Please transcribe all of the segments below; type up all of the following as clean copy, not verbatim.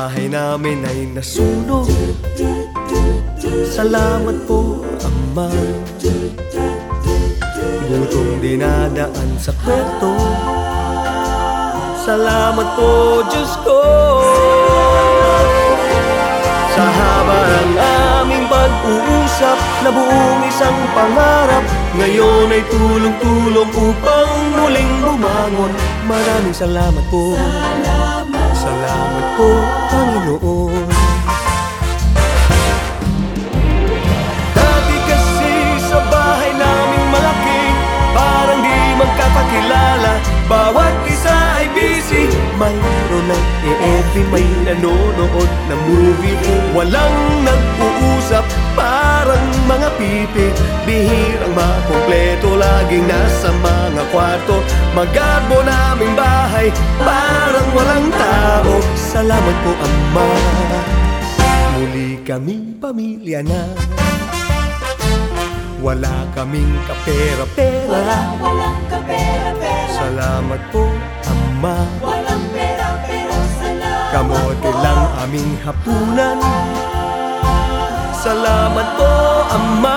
bahay namin ay nasunog. Salamat po, Ama. Gutong dinadaan sa kwarto. Salamat po, Diyos ko. Sa haba ng aming pag-uusap, na buong isang pangarap, ngayon ay tulong-tulong upang muling bumangon. Maraming salamat po. Salamat po, Panginoon. Dati kasi sa bahay naming malaki, parang di magkakakilala. Bawat isa ay busy, mayroon ng EFB, may nanonood na movie. Walang nag-uusap, parang mga pipi. Bihirang makumpleto, laging nasa mga kwarto. Magarbo naming bahay, parang walang tao. Salamat po, Ama. Muli kaming pamilya na. Wala kaming kapera-pera. Walang kapera-pera. Salamat po, Ama. Walang pera pero salamat Kamote po. lang aming hapunan. Salamat po, Ama.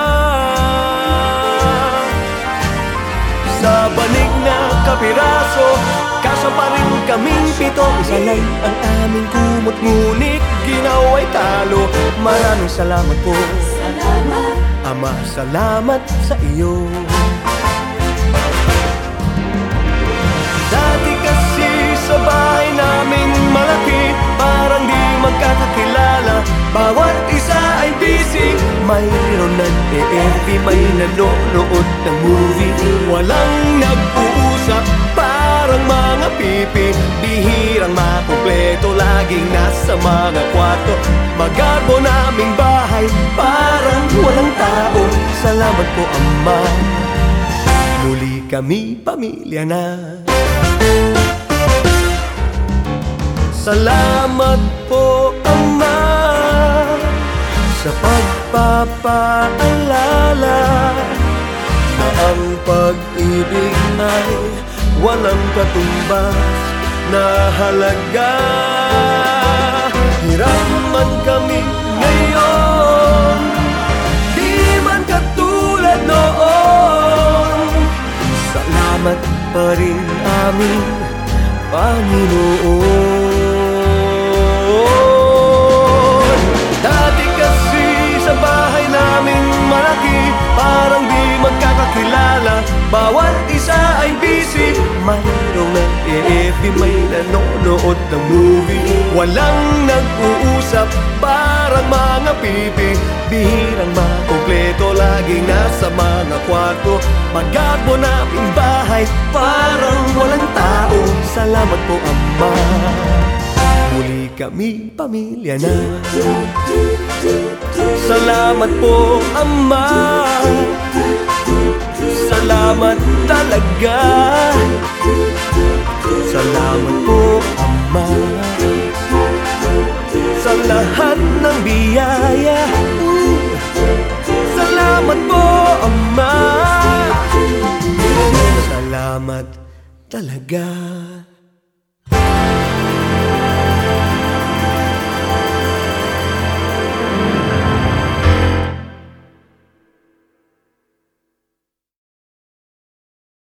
Sa banig na kapiraso, kasya pa rin kaming pito. Isa lang ang aming kumot, ngunit ginawa'y talo. Maraming salamat po, Salamat. Ama, salamat sa iyo. Dati kasi sa bahay naming malaki, parang di magkakakilala. Bawat isa ay busy, mayroon ng EFB, may nanonood ng movie. Walang nag-uusap, parang mga pipi. Bihirang makumpleto, laging nasa mga kwarto. Magarbo naming bahay, parang walang tao. Salamat po, Ama. Muli kami pamilya na. Salamat po, Ama, sa pagpapaalala na ang pag-ibig ay walang katumbas na halaga. Hirap man kami ngayon, di man katulad noon. Salamat pa rin aming Panginoon. Dati kasi sa bahay naming malaki, parang di magkakakilala. Bawat isa ay busy, mayroong ng EFB, may nanonood ng movie. Walang nag-uusap, parang mga pipi. Bihirang makumpleto, laging nasa mga kwarto. Magarbo naming bahay, parang walang tao. Salamat po, Ama. Muli kami pamilya na. Salamat po, Ama. Salamat talaga. Salamat po, Ama, sa lahat ng biyaya. Salamat po, Ama. Salamat talaga.